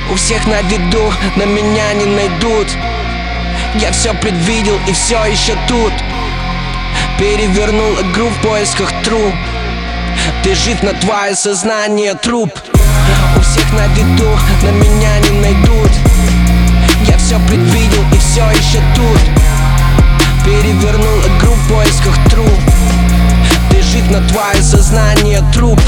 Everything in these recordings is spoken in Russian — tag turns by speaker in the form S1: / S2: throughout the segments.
S1: У всех на виду, но меня не найдут. Я все предвидел и все еще тут. Перевернул игру в поисках true. Ты жив, но твое сознание труп. У всех на виду, но меня не найдут. Я все предвидел и все еще тут. Перевернул игру в поисках true. Ты жив, но твое сознание труп.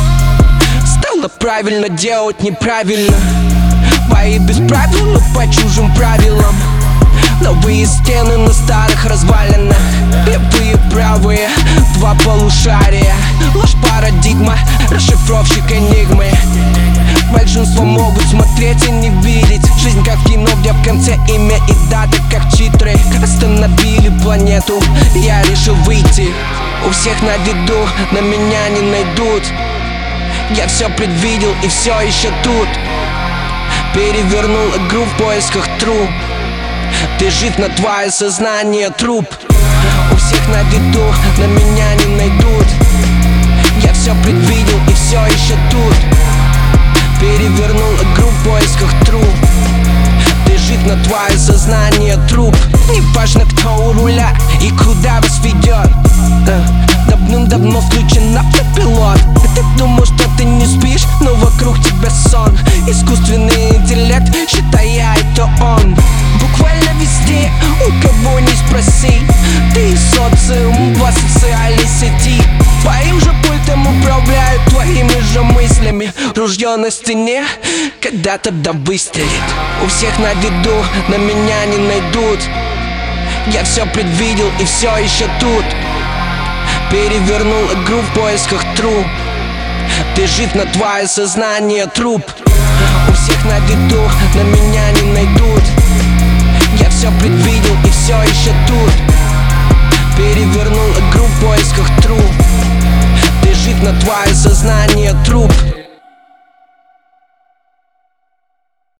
S1: Стало правильно делать неправильно. Бои без правил, но по чужим правилам. Новые стены на старых развалинах. Левые, правые, два полушария. Ложь парадигма, расшифровщик энигмы. Большинство могут смотреть и не видеть. Жизнь как кино, где в конце имя и дата как титры. Остановили планету, я решил выйти. У всех на виду, но меня не найдут. Я все предвидел и все еще тут. Перевернул игру в поисках true. Ты жив, но твое сознание труп. У всех на виду, но меня не найдут. Я все предвидел и все еще тут. Перевернул игру в поисках true. Ты жив, но твое сознание труп. Не важно, кто у руля и куда вас ведет. Давным-давно включен автопилот. Ты думал, что ты не спишь, но вокруг тебя сон. Искусственный интеллект, считая это он. Буквально везде, у кого не спроси. Ты социум в социальной сети. Твоим же пультом управляют твоими же мыслями. Ружье на стене когда-то да выстрелит. У всех на виду, но меня не найдут. Я все предвидел и все еще тут. Перевернул игру в поисках true. Ты жив, но твое сознание труп. У всех на виду, но меня не найдут. Я все предвидел и все еще тут. Перевернул игру в поисках true. Ты жив, но твое сознание труп.